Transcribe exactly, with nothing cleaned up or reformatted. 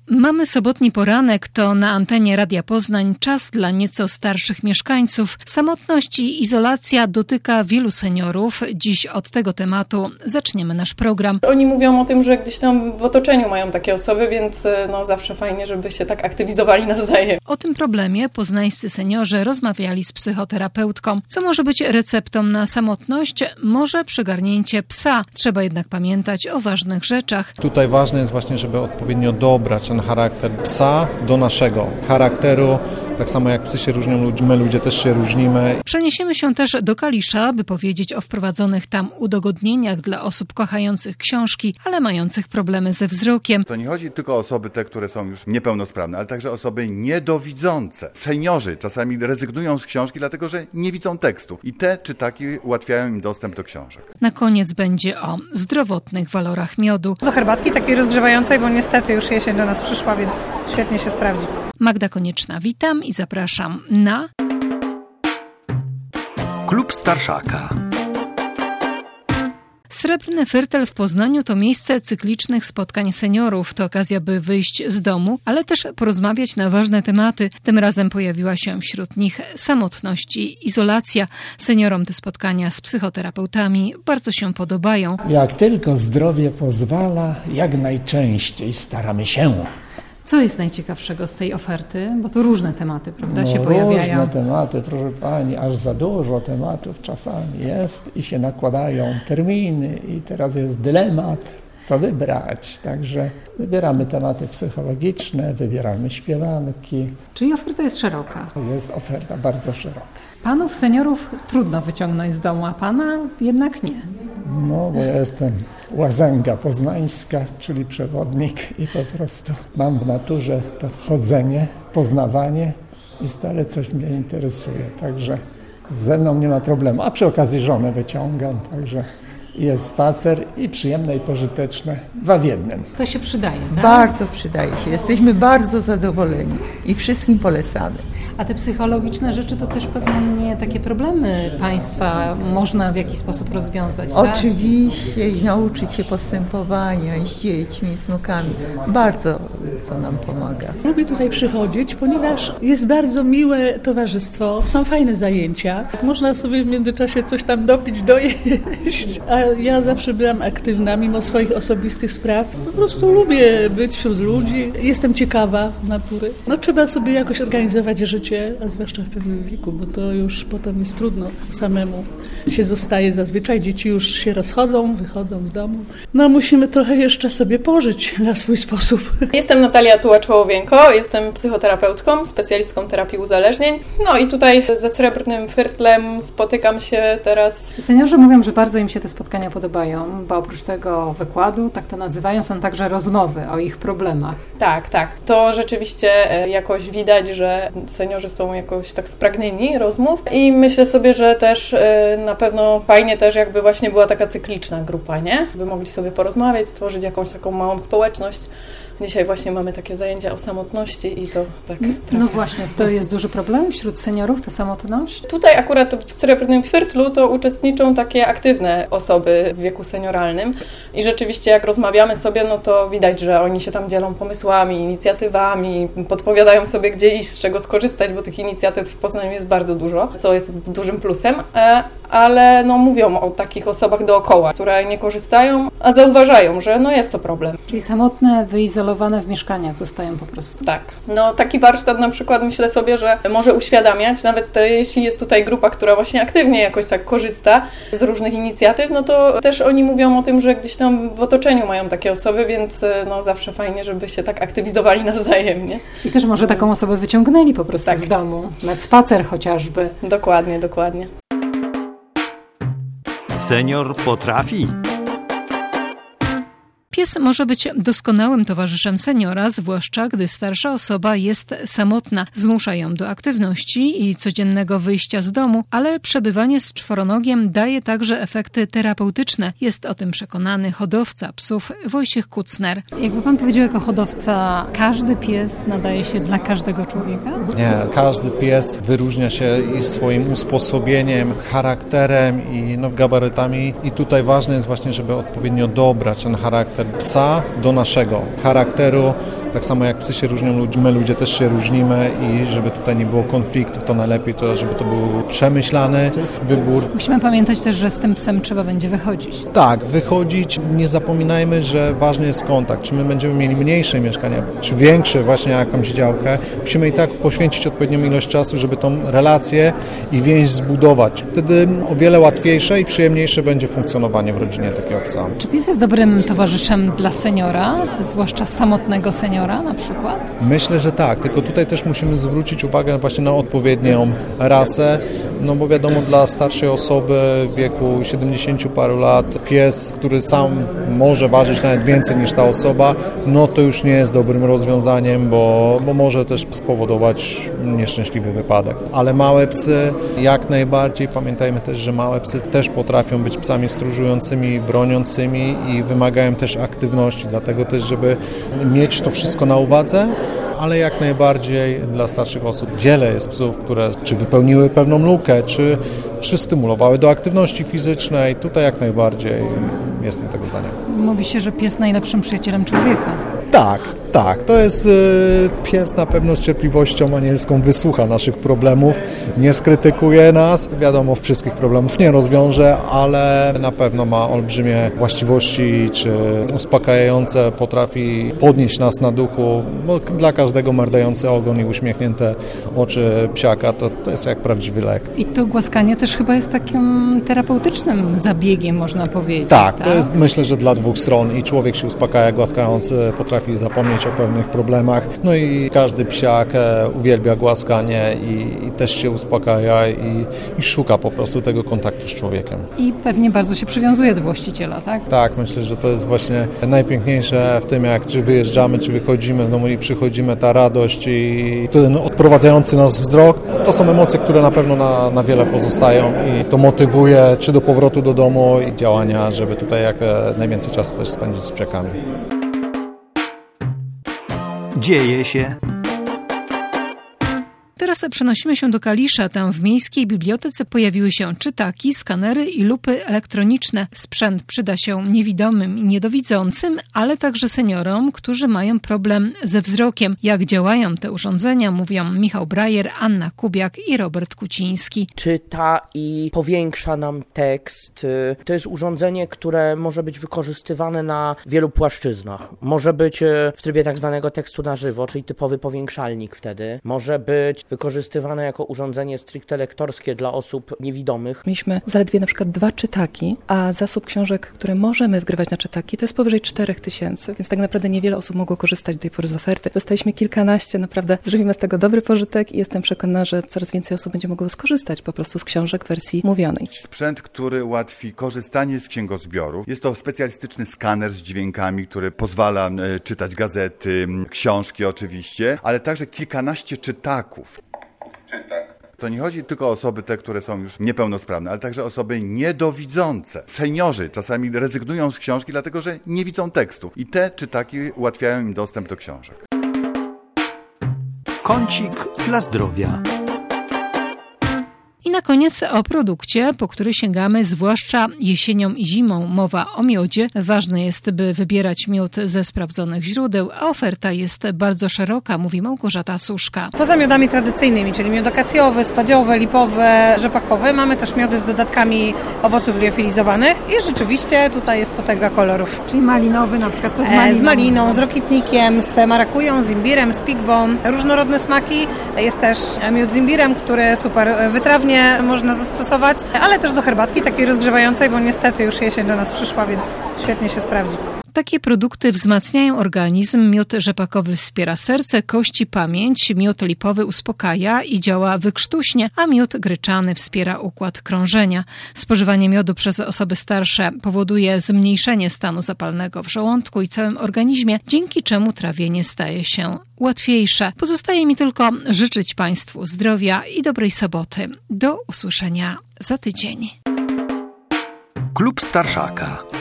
Mamy sobotni poranek, to na antenie Radia Poznań czas dla nieco starszych mieszkańców. Samotność i izolacja dotyka wielu seniorów. Dziś od tego tematu zaczniemy nasz program. Oni mówią o tym, że gdzieś tam w otoczeniu mają takie osoby, więc no zawsze fajnie, żeby się tak aktywizowali nawzajem. O tym problemie poznańscy seniorzy rozmawiali z psychoterapeutką. Co może być receptą na samotność? Może przygarnięcie psa. Trzeba jednak pamiętać o ważnych rzeczach. Tutaj ważne jest właśnie, żeby odpowiednio dobrać ten charakter psa do naszego charakteru. Tak samo jak psy się różnią, my ludzie też się różnimy. Przeniesiemy się też do Kalisza, by powiedzieć o wprowadzonych tam udogodnieniach dla osób kochających książki, ale mających problemy ze wzrokiem. To nie chodzi tylko o osoby te, które są już niepełnosprawne, ale także osoby niedowidzące. Seniorzy czasami rezygnują z książki, dlatego że nie widzą tekstu. I te czytaki ułatwiają im dostęp do książek. Na koniec będzie o zdrowotnych walorach miodu. Do herbatki takiej rozgrzewającej, bo niestety już jesień do nas przyszła, więc świetnie się sprawdzi. Magda Konieczna, witam i zapraszam na Klub Starszaka. Srebrny Fyrtel w Poznaniu to miejsce cyklicznych spotkań seniorów. To okazja, by wyjść z domu, ale też porozmawiać na ważne tematy. Tym razem pojawiła się wśród nich samotność i izolacja. Seniorom te spotkania z psychoterapeutami bardzo się podobają. Jak tylko zdrowie pozwala, jak najczęściej staramy się. Co jest najciekawszego z tej oferty? Bo to różne tematy, prawda, no, się pojawiają. Różne tematy, proszę Pani, aż za dużo tematów czasami jest i się nakładają terminy i teraz jest dylemat, co wybrać. Także wybieramy tematy psychologiczne, wybieramy śpiewanki. Czyli oferta jest szeroka. Jest oferta bardzo szeroka. Panów seniorów trudno wyciągnąć z domu, a Pana jednak nie. No, bo ja jestem łazęga poznańska, czyli przewodnik i po prostu mam w naturze to chodzenie, poznawanie i stale coś mnie interesuje. Także ze mną nie ma problemu. A przy okazji żonę wyciągam, także jest spacer i przyjemne i pożyteczne, dwa w jednym. To się przydaje, tak? Bardzo przydaje się. Jesteśmy bardzo zadowoleni i wszystkim polecamy. A te psychologiczne rzeczy to też pewnie takie problemy państwa można w jakiś sposób rozwiązać, tak? Oczywiście i nauczyć się postępowania z dziećmi, z wnukami. Bardzo to nam pomaga. Lubię tutaj przychodzić, ponieważ jest bardzo miłe towarzystwo, są fajne zajęcia. Można sobie w międzyczasie coś tam dopić, dojeść, a ja zawsze byłam aktywna mimo swoich osobistych spraw. Po prostu lubię być wśród ludzi, jestem ciekawa natury. No trzeba sobie jakoś organizować życie, a zwłaszcza w pewnym wieku, bo to już potem jest trudno samemu się zostaje. Zazwyczaj dzieci już się rozchodzą, wychodzą z domu. No musimy trochę jeszcze sobie pożyć na swój sposób. Jestem Natalia Tułacz-Wołowienko, jestem psychoterapeutką, specjalistką terapii uzależnień. No i tutaj ze Srebrnym Fyrtlem spotykam się teraz. Seniorzy mówią, że bardzo im się te spotkania podobają, bo oprócz tego wykładu, tak to nazywają, są także rozmowy o ich problemach. Tak, tak. To rzeczywiście jakoś widać, że seniorzy są jakoś tak spragnieni rozmów i myślę sobie, że też na pewno fajnie też jakby właśnie była taka cykliczna grupa, nie? By mogli sobie porozmawiać, stworzyć jakąś taką małą społeczność. Dzisiaj właśnie mamy takie zajęcia o samotności i to tak trafia. No właśnie, to jest duży problem wśród seniorów, ta samotność? Tutaj akurat w Srebrnym Fyrtlu to uczestniczą takie aktywne osoby w wieku senioralnym i rzeczywiście jak rozmawiamy sobie, no to widać, że oni się tam dzielą pomysłami, inicjatywami, podpowiadają sobie gdzie iść, z czego skorzystać, bo tych inicjatyw w Poznaniu jest bardzo dużo, co jest dużym plusem, ale no mówią o takich osobach dookoła, które nie korzystają, a zauważają, że no jest to problem. Czyli samotne, wyizolowane w mieszkaniach zostają po prostu. Tak. No taki warsztat na przykład myślę sobie, że może uświadamiać, nawet to, jeśli jest tutaj grupa, która właśnie aktywnie jakoś tak korzysta z różnych inicjatyw, no to też oni mówią o tym, że gdzieś tam w otoczeniu mają takie osoby, więc no zawsze fajnie, żeby się tak aktywizowali nawzajem, nie? I też może taką osobę wyciągnęli po prostu tak. z domu, na spacer chociażby. Dokładnie, dokładnie. Senior potrafi. Pies może być doskonałym towarzyszem seniora, zwłaszcza gdy starsza osoba jest samotna. Zmusza ją do aktywności i codziennego wyjścia z domu, ale przebywanie z czworonogiem daje także efekty terapeutyczne. Jest o tym przekonany hodowca psów Wojciech Kucner. Jakby pan powiedział jako hodowca, każdy pies nadaje się dla każdego człowieka? Nie, każdy pies wyróżnia się i swoim usposobieniem, charakterem i no, gabarytami i tutaj ważne jest właśnie, żeby odpowiednio dobrać ten charakter psa do naszego charakteru. Tak samo jak psy się różnią, my ludzie też się różnimy i żeby tutaj nie było konfliktów, to najlepiej to, żeby to był przemyślany wybór. Musimy pamiętać też, że z tym psem trzeba będzie wychodzić. Tak, wychodzić. Nie zapominajmy, że ważny jest kontakt. Czy my będziemy mieli mniejsze mieszkania, czy większe właśnie jakąś działkę, musimy i tak poświęcić odpowiednią ilość czasu, żeby tą relację i więź zbudować. Wtedy o wiele łatwiejsze i przyjemniejsze będzie funkcjonowanie w rodzinie takiego psa. Czy pies jest dobrym towarzyszem dla seniora, zwłaszcza samotnego seniora na przykład? Myślę, że tak, tylko tutaj też musimy zwrócić uwagę właśnie na odpowiednią rasę, no bo wiadomo, dla starszej osoby w wieku siedemdziesięciu paru lat pies, który sam może ważyć nawet więcej niż ta osoba, no to już nie jest dobrym rozwiązaniem, bo, bo może też spowodować nieszczęśliwy wypadek. Ale małe psy jak najbardziej, pamiętajmy też, że małe psy też potrafią być psami stróżującymi, broniącymi i wymagają też aktywności, dlatego też, żeby mieć to wszystko na uwadze, ale jak najbardziej dla starszych osób wiele jest psów, które czy wypełniły pewną lukę, czy, czy stymulowały do aktywności fizycznej. Tutaj jak najbardziej jestem tego zdania. Mówi się, że pies najlepszym przyjacielem człowieka. Tak, tak. To jest y, pies na pewno z cierpliwością anielską wysłucha naszych problemów, nie skrytykuje nas. Wiadomo, wszystkich problemów nie rozwiąże, ale na pewno ma olbrzymie właściwości, czy uspokajające, potrafi podnieść nas na duchu. Bo dla każdego mardający ogon i uśmiechnięte oczy psiaka to, to jest jak prawdziwy lek. I to głaskanie też chyba jest takim terapeutycznym zabiegiem, można powiedzieć. Tak, tak? To jest myślę, że dla dwóch stron i człowiek się uspokaja głaskając, potrafi zapomnieć o pewnych problemach. No i każdy psiak uwielbia głaskanie i, i też się uspokaja i, i szuka po prostu tego kontaktu z człowiekiem. I pewnie bardzo się przywiązuje do właściciela, tak? Tak, myślę, że to jest właśnie najpiękniejsze w tym, jak czy wyjeżdżamy, czy wychodzimy, no i przychodzimy, ta radość i ten odprowadzający nas wzrok. To są emocje, które na pewno na, na wiele pozostają i to motywuje czy do powrotu do domu i działania, żeby tutaj jak najwięcej czasu też spędzić z psiakami. Dzieje się. Teraz przenosimy się do Kalisza. Tam w miejskiej bibliotece pojawiły się czytaki, skanery i lupy elektroniczne. Sprzęt przyda się niewidomym i niedowidzącym, ale także seniorom, którzy mają problem ze wzrokiem. Jak działają te urządzenia, mówią Michał Brajer, Anna Kubiak i Robert Kuciński. Czyta i powiększa nam tekst. To jest urządzenie, które może być wykorzystywane na wielu płaszczyznach. Może być w trybie tak zwanego tekstu na żywo, czyli typowy powiększalnik wtedy. Może być wykorzystywane jako urządzenie stricte lektorskie dla osób niewidomych. Mieliśmy zaledwie na przykład dwa czytaki, a zasób książek, które możemy wgrywać na czytaki, to jest powyżej czterech tysięcy, więc tak naprawdę niewiele osób mogło korzystać do tej pory z oferty. Dostaliśmy kilkanaście, naprawdę zrobimy z tego dobry pożytek i jestem przekonana, że coraz więcej osób będzie mogło skorzystać po prostu z książek w wersji mówionej. Sprzęt, który ułatwi korzystanie z księgozbiorów. Jest to specjalistyczny skaner z dźwiękami, który pozwala y, czytać gazety, książki oczywiście, ale także kilkanaście czytaków. To nie chodzi tylko o osoby te, które są już niepełnosprawne, ale także osoby niedowidzące. Seniorzy czasami rezygnują z książki, dlatego że nie widzą tekstu. I te czytaki ułatwiają im dostęp do książek. Kącik dla zdrowia. I na koniec o produkcie, po który sięgamy zwłaszcza jesienią i zimą. Mowa o miodzie. Ważne jest, by wybierać miód ze sprawdzonych źródeł, a oferta jest bardzo szeroka, mówi Małgorzata Suszka. Poza miodami tradycyjnymi, czyli miód akacjowy, spadziowy, lipowy, rzepakowy, mamy też miody z dodatkami owoców liofilizowanych i rzeczywiście tutaj jest potęga kolorów. Czyli malinowy na przykład to z maliną. Z maliną, z rokitnikiem, z marakują, z imbirem, z pigwą. Różnorodne smaki. Jest też miód z imbirem, który super wytrawnie można zastosować, ale też do herbatki takiej rozgrzewającej, bo niestety już jesień do nas przyszła, więc świetnie się sprawdzi. Takie produkty wzmacniają organizm. Miód rzepakowy wspiera serce, kości, pamięć. Miód lipowy uspokaja i działa wykrztuśnie, a miód gryczany wspiera układ krążenia. Spożywanie miodu przez osoby starsze powoduje zmniejszenie stanu zapalnego w żołądku i całym organizmie, dzięki czemu trawienie staje się łatwiejsze. Pozostaje mi tylko życzyć Państwu zdrowia i dobrej soboty. Do usłyszenia za tydzień. Klub Starszaka.